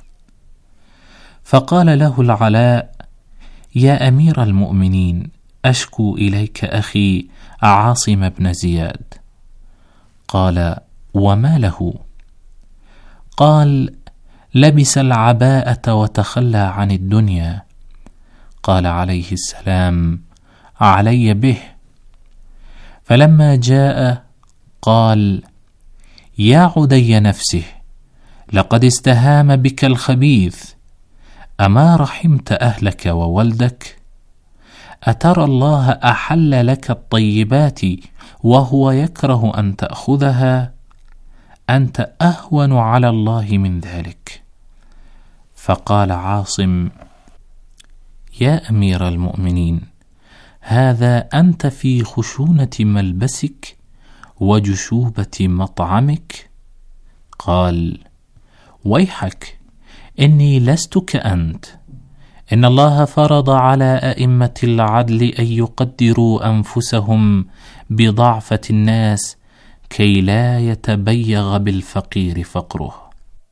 S10: فقال له العلاء: يا أمير المؤمنين، أشكو إليك أخي عاصم بن زياد. قال: وما له؟ قال: لبس العباءة وتخلى عن الدنيا. قال عليه السلام: علي به. فلما جاء قال: يا عدي نفسه، لقد استهام بك الخبيث، أما رحمت أهلك وولدك؟ أترى الله أحل لك الطيبات وهو يكره أن تأخذها؟ أنت أهون على الله من ذلك. فقال عاصم: يا أمير المؤمنين، هذا أنت في خشونة ملبسك وجشوبة مطعمك؟ قال: ويحك، إني لست كأنت. إن الله فرض على أئمة العدل أن يقدروا أنفسهم بضعفة الناس كي لا يتبيغ بالفقير فقره.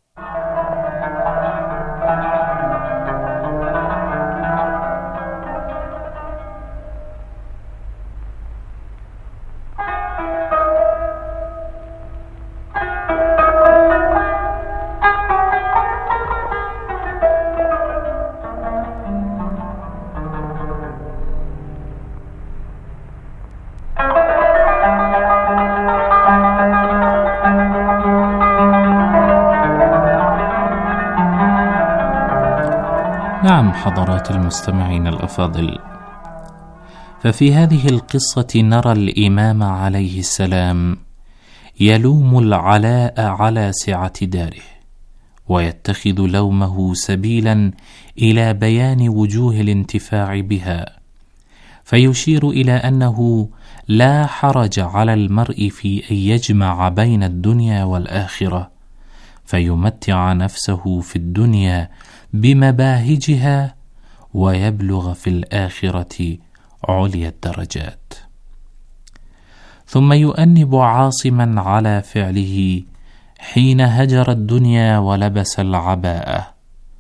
S10: نعم حضرات المستمعين الأفاضل، ففي هذه القصة نرى الإمام عليه السلام يلوم العلاء على سعة داره، ويتخذ لومه سبيلا إلى بيان وجوه الانتفاع بها، فيشير إلى أنه لا حرج على المرء في أن يجمع بين الدنيا والآخرة، فيمتع نفسه في الدنيا بمباهجها ويبلغ في الآخرة عليا الدرجات. ثم يؤنب عاصما على فعله حين هجر الدنيا ولبس العباءة،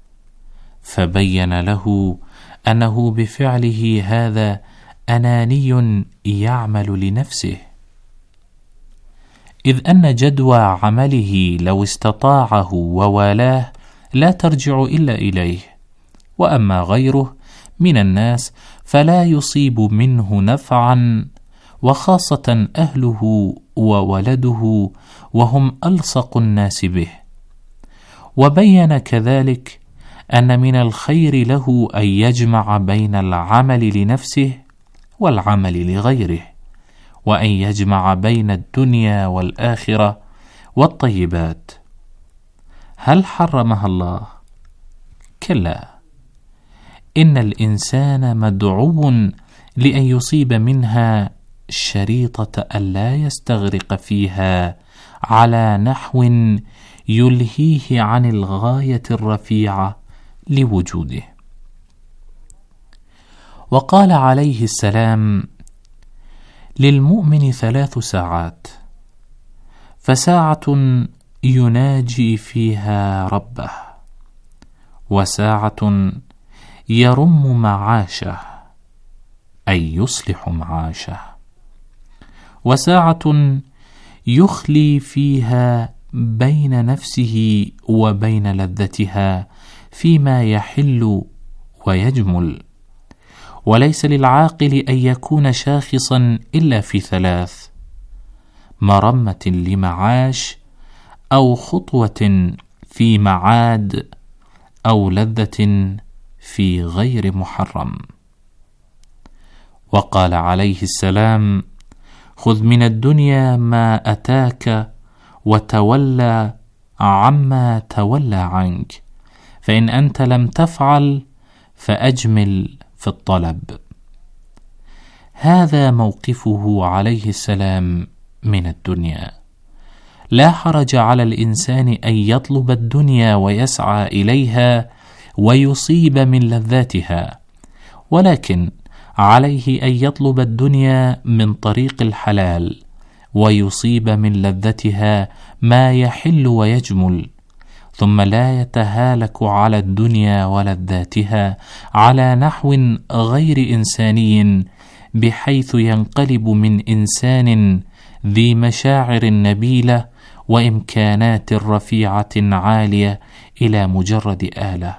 S10: فبين له أنه بفعله هذا أناني يعمل لنفسه، إذ أن جدوى عمله لو استطاعه ووالاه لا ترجع إلا إليه، وأما غيره من الناس فلا يصيب منه نفعا، وخاصة أهله وولده وهم ألصق الناس به. وبين كذلك أن من الخير له أن يجمع بين العمل لنفسه والعمل لغيره، وأن يجمع بين الدنيا والآخرة والطيبات. هل حرمها الله؟ كلا، إن الإنسان مدعو لأن يصيب منها شريطة ألا يستغرق فيها على نحو يلهيه عن الغاية الرفيعة لوجوده. وقال عليه السلام: للمؤمن ثلاث ساعات، فساعة يناجي فيها ربه، وساعة يرم معاشه أي يصلح معاشه، وساعة يخلي فيها بين نفسه وبين لذتها فيما يحل ويجمل. وليس للعاقل أن يكون شاخصا إلا في ثلاث: مرمة لمعاش، أو خطوة في معاد، أو لذة في غير محرم. وقال عليه السلام: خذ من الدنيا ما أتاك وتولى عما تولى عنك، فإن أنت لم تفعل فأجمل في الطلب. هذا موقفه عليه السلام من الدنيا. لا حرج على الإنسان أن يطلب الدنيا ويسعى إليها ويصيب من لذاتها، ولكن عليه أن يطلب الدنيا من طريق الحلال ويصيب من لذتها ما يحل ويجمل، ثم لا يتهالك على الدنيا ولذاتها على نحو غير إنساني، بحيث ينقلب من إنسان ذي مشاعر نبيلة وإمكانات رفيعة عالية إلى مجرد آلة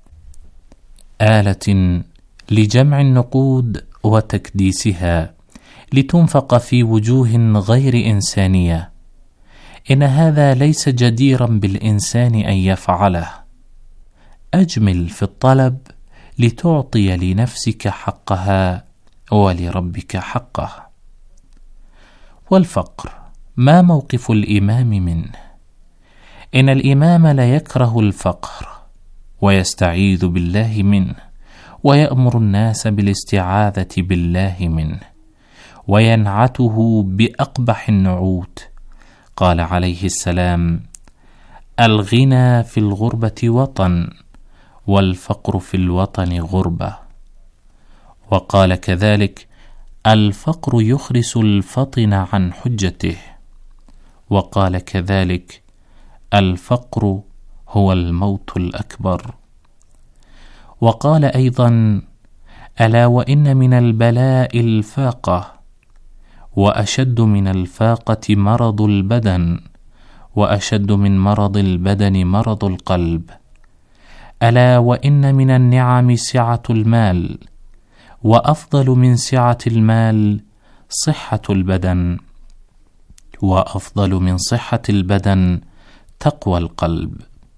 S10: آلة لجمع النقود وتكديسها لتنفق في وجوه غير إنسانية. إن هذا ليس جديرا بالإنسان أن يفعله. أجمل في الطلب لتعطي لنفسك حقها ولربك حقه. والفقر ما موقف الإمام منه؟ إن الإمام لا يكره الفقر ويستعيذ بالله منه، ويأمر الناس بالاستعاذة بالله منه، وينعته بأقبح النعوت. قال عليه السلام: الغنى في الغربة وطن، والفقر في الوطن غربة. وقال كذلك: الفقر يخرس الفطن عن حجته. وقال كذلك: الفقر هو الموت الأكبر. وقال أيضا: ألا وإن من البلاء الفاقة، وأشد من الفاقة مرض البدن، وأشد من مرض البدن مرض القلب. ألا وإن من النعم سعة المال، وأفضل من سعة المال صحة البدن، وأفضل من صحة البدن تقوى القلب.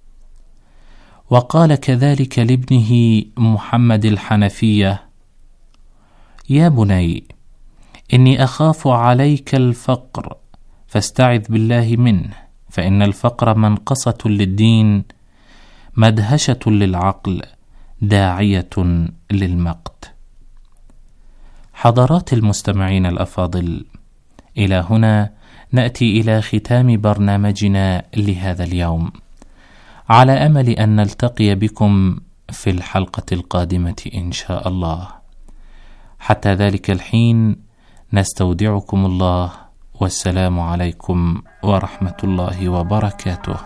S10: وقال كذلك لابنه محمد الحنفية: يا بني، إني أخاف عليك الفقر فاستعذ بالله منه، فإن الفقر منقصة للدين، مدهشة للعقل، داعية للمقت. حضرات المستمعين الأفاضل، إلى هنا نأتي إلى ختام برنامجنا لهذا اليوم، على أمل أن نلتقي بكم في الحلقة القادمة إن شاء الله. حتى ذلك الحين نستودعكم الله، والسلام عليكم ورحمة الله وبركاته.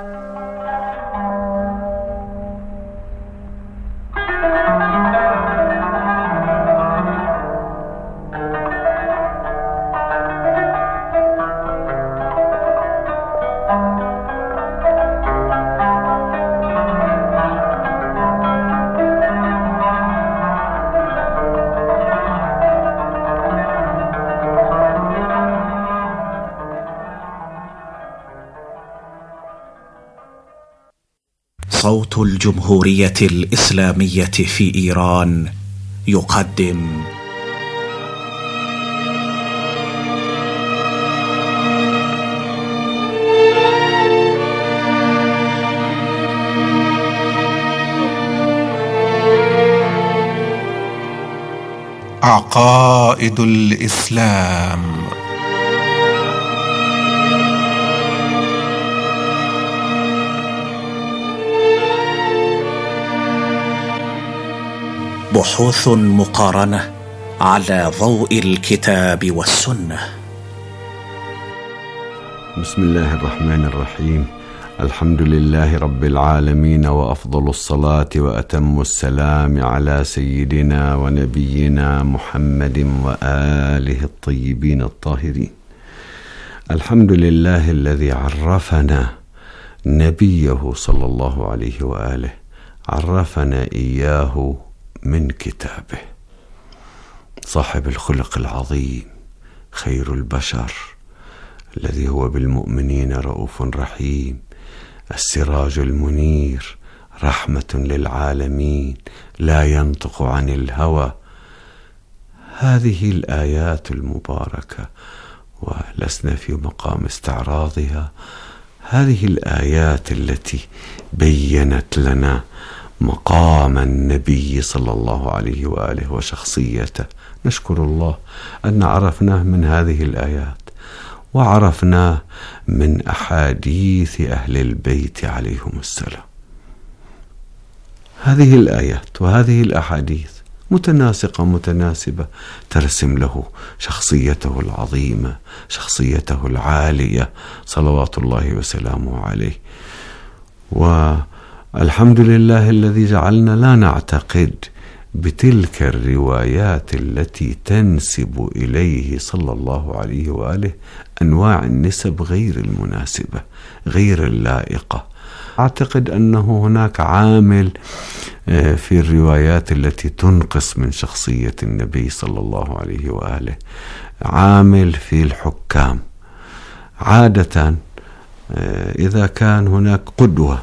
S11: صوت الجمهورية الإسلامية في إيران يقدم عقائد الإسلام. بحوث مقارنة على ضوء الكتاب والسنة.
S12: بسم الله الرحمن الرحيم. الحمد لله رب العالمين، وأفضل الصلاة وأتم السلام على سيدنا ونبينا محمد وآله الطيبين الطاهرين. الحمد لله الذي عرفنا نبيه صلى الله عليه وآله، عرفنا إياه من كتابه، صاحب الخلق العظيم، خير البشر، الذي هو بالمؤمنين رؤوف رحيم، السراج المنير، رحمة للعالمين، لا ينطق عن الهوى. هذه الآيات المباركة، ولسنا في مقام استعراضها، هذه الآيات التي بيّنت لنا مقام النبي صلى الله عليه وآله وشخصيته. نشكر الله أن عرفناه من هذه الآيات، وعرفناه من أحاديث أهل البيت عليهم السلام. هذه الآيات وهذه الأحاديث متناسقة متناسبة، ترسم له شخصيته العظيمة، شخصيته العالية صلوات الله وسلامه عليه. والحمد لله الذي جعلنا لا نعتقد بتلك الروايات التي تنسب إليه صلى الله عليه وآله أنواع النسب غير المناسبة غير اللائقة. أعتقد أنه هناك عامل في الروايات التي تنقص من شخصية النبي صلى الله عليه وآله، عامل في الحكام. عادة إذا كان هناك قدوة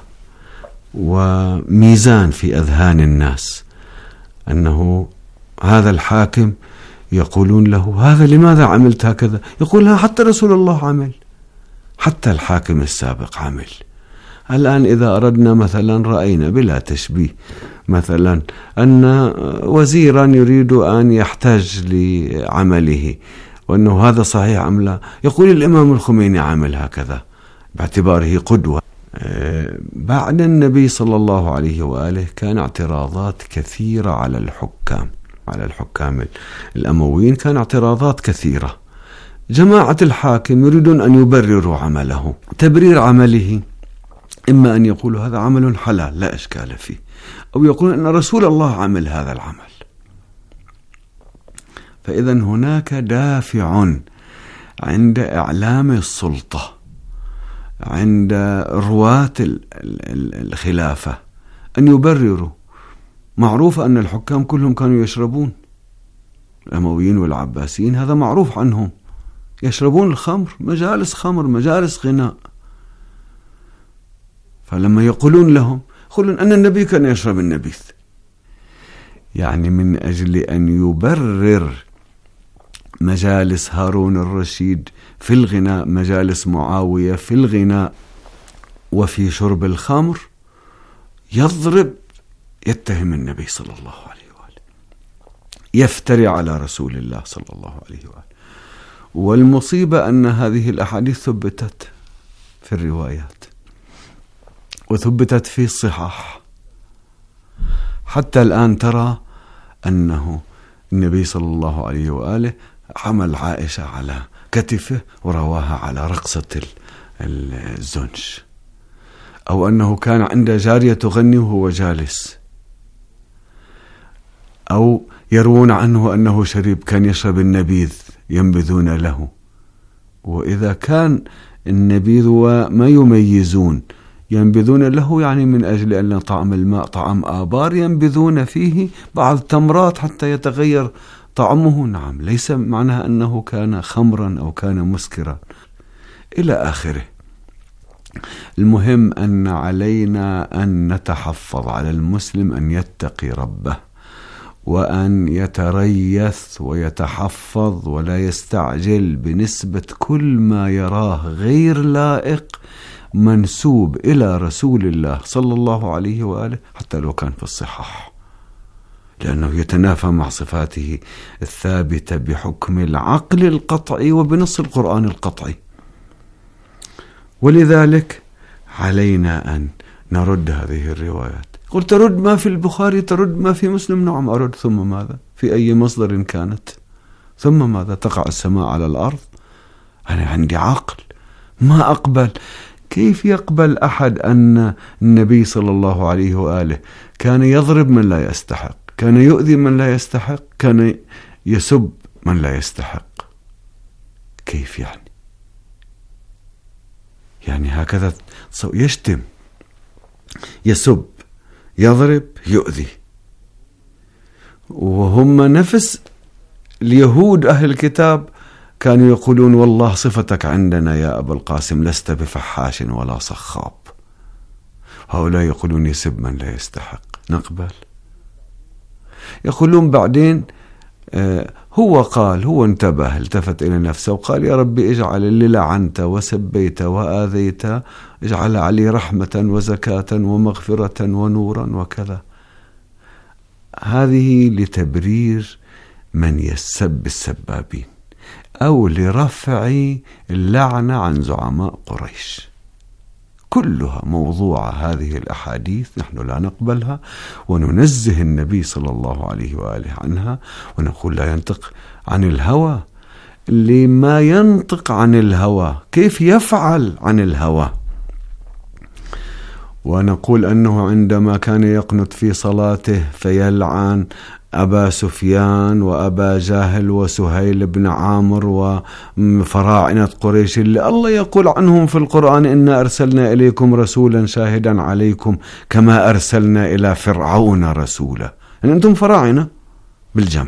S12: وميزان في أذهان الناس أنه هذا الحاكم يقولون له هذا لماذا عملت هكذا، يقول ها حتى رسول الله عمل، حتى الحاكم السابق عمل. الآن إذا أردنا مثلا رأينا بلا تشبيه مثلا أن وزيرا يريد أن يحتاج لعمله وأنه هذا صحيح أم لا، يقول الإمام الخميني عمل هكذا باعتباره قدوة. بعد النبي صلى الله عليه وآله كان اعتراضات كثيرة على الحكام، على الحكام الأمويين كان اعتراضات كثيرة. جماعة الحاكم يريدون أن يبرروا عمله، تبرير عمله إما أن يقولوا هذا عمل حلال لا إشكال فيه، أو يقولون أن رسول الله عمل هذا العمل. فإذا هناك دافع عند إعلام السلطة، عند رواة الخلافة أن يبرروا. معروف أن الحكام كلهم كانوا يشربون، الأمويين والعباسيين هذا معروف عنهم، يشربون الخمر، مجالس خمر، مجالس غناء. فلما يقولون لهم يقولون أن النبي كان يشرب النبيذ، يعني من أجل أن يبرر مجالس هارون الرشيد في الغناء، مجالس معاوية في الغناء وفي شرب الخمر، يضرب يتهم النبي صلى الله عليه وآله، يفتري على رسول الله صلى الله عليه وآله. والمصيبة أن هذه الأحاديث ثبتت في الروايات وثبتت في الصحاح. حتى الآن ترى أنه النبي صلى الله عليه وآله حمل عائشة على كتفه ورواها على رقصة الزنج، أو أنه كان عنده جارية تغني وهو جالس، أو يروون عنه أنه شريب كان يشرب النبيذ ينبذون له. وإذا كان النبيذ وما يميزون ينبذون له، يعني من أجل أن طعم الماء طعم آبار ينبذون فيه بعض التمرات حتى يتغير طعمه، نعم ليس معناها أنه كان خمرا أو كان مسكرا إلى آخره. المهم أن علينا أن نتحفظ، على المسلم أن يتقي ربه وأن يتريث ويتحفظ ولا يستعجل بنسبة كل ما يراه غير لائق منسوب إلى رسول الله صلى الله عليه وآله، حتى لو كان في الصحاح، لأنه يتنافى مع صفاته الثابتة بحكم العقل القطعي وبنص القرآن القطعي. ولذلك علينا أن نرد هذه الروايات. قلت ترد ما في البخاري، ترد ما في مسلم، نعم أرد. ثم ماذا؟ في أي مصدر كانت؟ ثم ماذا؟ تقع السماء على الأرض؟ أنا عندي عقل ما أقبل. كيف يقبل أحد أن النبي صلى الله عليه وآله كان يضرب من لا يستحق، كان يؤذي من لا يستحق، كان يسب من لا يستحق؟ كيف يعني؟ يعني هكذا يشتم، يسب، يضرب، يؤذي. وهم نفس اليهود أهل الكتاب كانوا يقولون والله صفتك عندنا يا أبا القاسم لست بفحاش ولا صخاب. هؤلاء يقولون يسب من لا يستحق، نقبل؟ يقولون بعدين آه هو قال، هو انتبه، التفت إلى نفسه وقال يا ربي اجعل اللي لعنت وسبيت وآذيت اجعل عليه رحمة وزكاة ومغفرة ونورا وكذا. هذه لتبرير من يسب السبابين أو لرفع اللعنة عن زعماء قريش. كلها موضوع هذه الأحاديث نحن لا نقبلها، وننزه النبي صلى الله عليه وآله عنها، ونقول لا ينطق عن الهوى. اللي ما ينطق عن الهوى كيف يفعل عن الهوى؟ ونقول أنه عندما كان يقنت في صلاته فيلعن أبا سفيان وأبا جاهل وسهيل بن عامر وفراعنة قريش اللي الله يقول عنهم في القرآن إنا أرسلنا إليكم رسولا شاهدا عليكم كما أرسلنا إلى فرعون رسولا. يعني أنتم فراعنة بالجمع.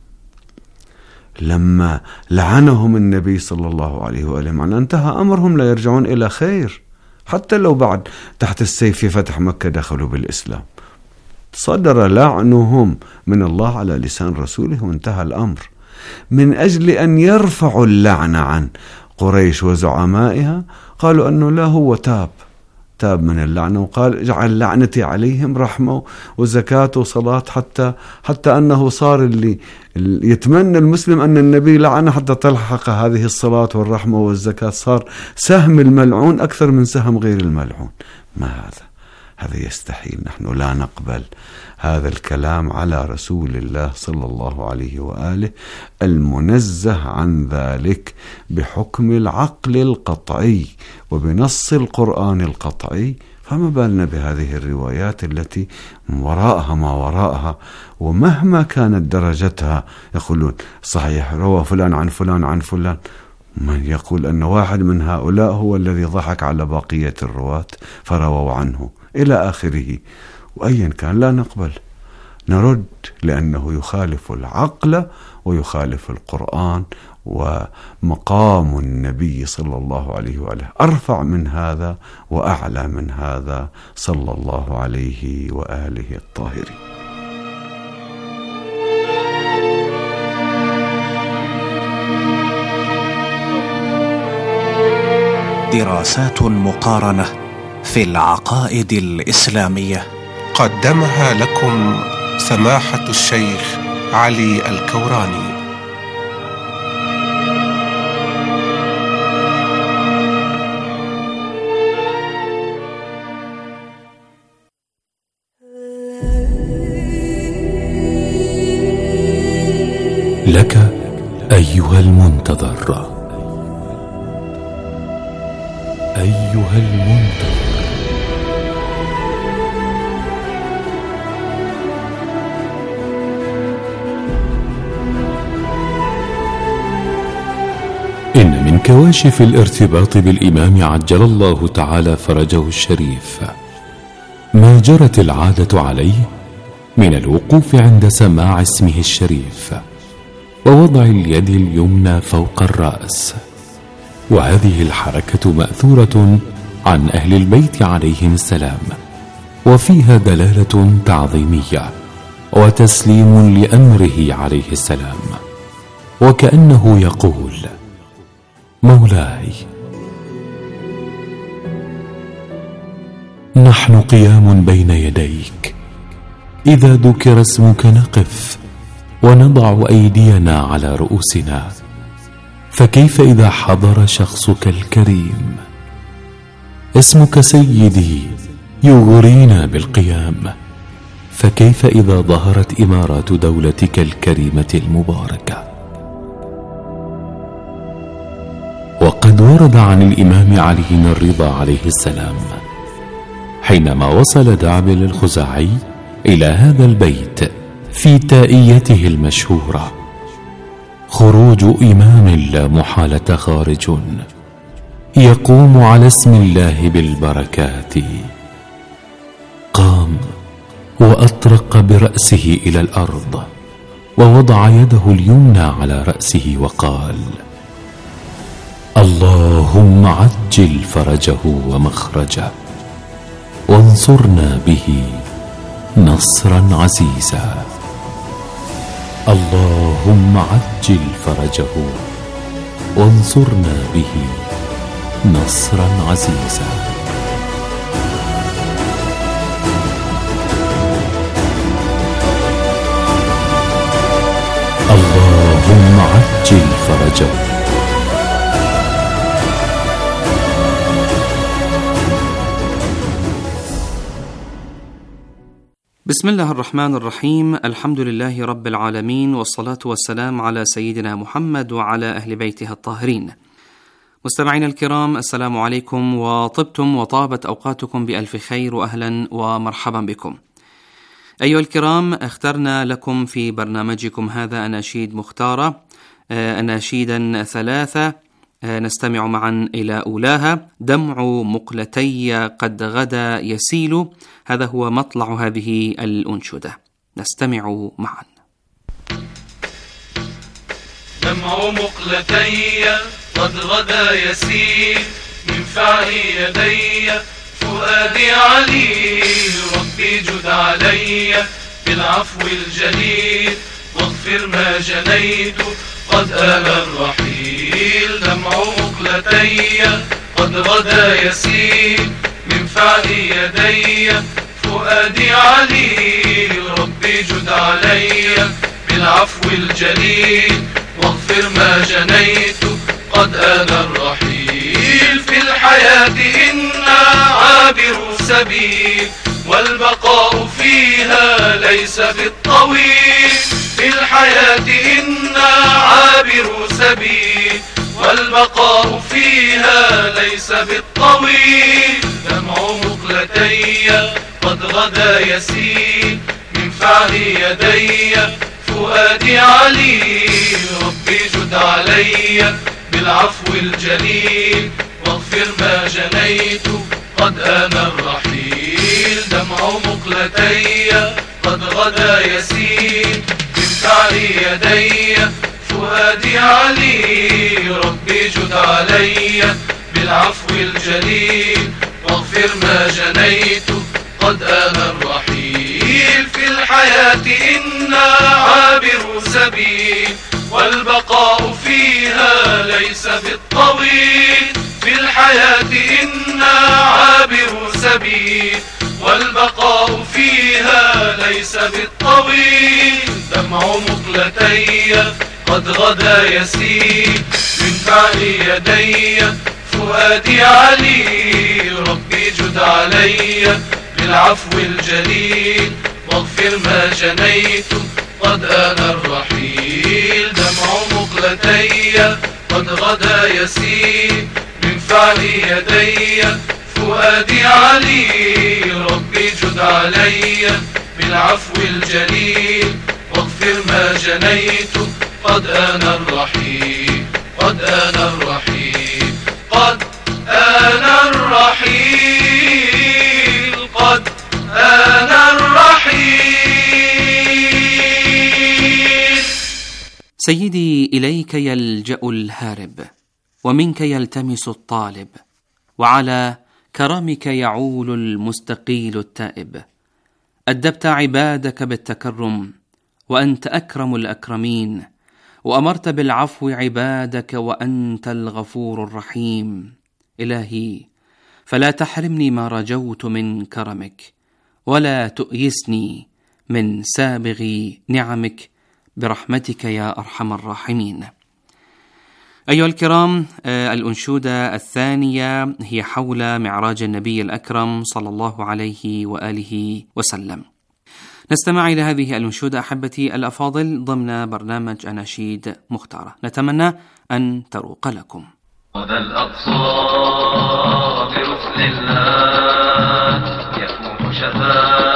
S12: لما لعنهم النبي صلى الله عليه وآله معنى انتهى أمرهم، لا يرجعون إلى خير، حتى لو بعد تحت السيف في فتح مكة دخلوا بالإسلام. صدر لعنهم من الله على لسان رسوله وانتهى الأمر. من أجل أن يرفعوا اللعنة عن قريش وزعمائها قالوا أنه لا، هو تاب تاب من اللعنة وقال اجعل لعنتي عليهم رحمة وزكاة وصلاة، حتى حتى أنه صار اللي يتمنى المسلم أن النبي لعنه حتى تلحق هذه الصلاة والرحمة والزكاة، صار سهم الملعون أكثر من سهم غير الملعون. ما هذا؟ هذا يستحيل. نحن لا نقبل هذا الكلام على رسول الله صلى الله عليه وآله المنزه عن ذلك بحكم العقل القطعي وبنص القرآن القطعي. فما بالنا بهذه الروايات التي وراءها ما وراءها، ومهما كانت درجتها يقولون صحيح روى فلان عن فلان عن فلان، من يقول أن واحد من هؤلاء هو الذي ضحك على بقية الرواة فرووا عنه إلى آخره. وأيا كان لا نقبل، نرد، لأنه يخالف العقل ويخالف القرآن، ومقام النبي صلى الله عليه وآله أرفع من هذا وأعلى من هذا صلى الله عليه وآله الطاهرين.
S11: دراسات مقارنة في العقائد الإسلامية
S13: قدمها لكم سماحة الشيخ علي الكوراني.
S14: لك أيها المنتظر، أيها المنتظر، إن من كواشف الارتباط بالإمام عجل الله تعالى فرجه الشريف ما جرت العادة عليه من الوقوف عند سماع اسمه الشريف ووضع اليد اليمنى فوق الرأس، وهذه الحركة مأثورة عن أهل البيت عليهم السلام، وفيها دلالة تعظيمية وتسليم لأمره عليه السلام، وكأنه يقول: مولاي، نحن قيام بين يديك، إذا ذكر اسمك نقف ونضع أيدينا على رؤوسنا، فكيف إذا حضر شخصك الكريم؟ اسمك سيدي يغرينا بالقيام، فكيف إذا ظهرت إمارات دولتك الكريمة المباركة؟ وقد ورد عن الإمام علي الرضا عليه السلام حينما وصل دعبل الخزاعي إلى هذا البيت في تائيته المشهورة: خروج إمام لا محالة خارج، يقوم على اسم الله بالبركات. قام وأطرق برأسه إلى الأرض ووضع يده اليمنى على رأسه وقال: اللهم عجل فرجه ومخرجه. وانصرنا به نصرا عزيزا. اللهم عجل فرجه وانصرنا به نصرا عزيزا. اللهم عجل فرجه.
S15: بسم الله الرحمن الرحيم. الحمد لله رب العالمين، والصلاة والسلام على سيدنا محمد وعلى أهل بيته الطاهرين. مستمعينا الكرام، السلام عليكم، وطبتم وطابت أوقاتكم بألف خير، وأهلا ومرحبا بكم. أيها الكرام، اخترنا لكم في برنامجكم هذا أناشيد مختارة، أناشيدا ثلاثة نستمع معا إلى أولاها. دمع مقلتي قد غدا يسيل، هذا هو مطلع هذه الأنشودة، نستمع معا.
S8: دمع مقلتي قد غدا يسيل، من فعل يدي فؤادي عليل. ربي جد علي بالعفو الجليل، واغفر ما جنيت قد آل الرحيل. دمع مقلتي قد غدا يسيل، من فعل يدي فؤادي عليل. ربي جد علي بالعفو الجليل، واغفر ما جنيت قد آل الرحيل. في الحياة إنا عابر سبيل، والبقاء فيها ليس بالطويل. في الحياة إنا عابر سبيل، والبقاء فيها ليس بالطويل. دمع مقلتي قد غدا يسيل، من فعل يدي فؤادي عليل. ربي جد علي بالعفو الجليل، واغفر ما جنيت قد آن الرحيل. دمع مقلتي قد غدا يسيل، من فعل يدي فؤادي عليل. ربي جد علي بالعفو الجليل، واغفر ما جنيت قد آن الرحيل. في الحياة إنا عابر سبيل، والبقاء فيها ليس بالطويل. في الحياة إنا عابر سبيل، والبقاء فيها ليس بالطويل. دمع مقلتي قد غدا يسيل، من فعل يدي فؤادي عليل. ربي جد علي بالعفو الجليل، واغفر ما جنيت قد آن الرحيل. دمع مقلتي قد غدا يسيل، من فعل يدي فؤادي عليل. ربي جد علي بالعفو الجليل، واغفر ما جنيت قد آن الرحيل. قد آن الرحيل، قد آن الرحيل، قد آن الرحيل.
S15: سيدي، إليك يلجأ الهارب، ومنك يلتمس الطالب، وعلى كرمك يعول المستقيل التائب. أدبت عبادك بالتكرم، وأنت أكرم الأكرمين، وأمرت بالعفو عبادك، وأنت الغفور الرحيم. إلهي، فلا تحرمني ما رجوت من كرمك، ولا تؤيسني من سابغ نعمك، برحمتك يا أرحم الراحمين. أيها الكرام، الأنشودة الثانية هي حول معراج النبي الأكرم صلى الله عليه وآله وسلم. نستمع إلى هذه الأنشودة أحبتي الأفاضل ضمن برنامج أناشيد مختارة، نتمنى أن تروق لكم.
S8: وذا الأقصى برسل الله يأمر شفاعة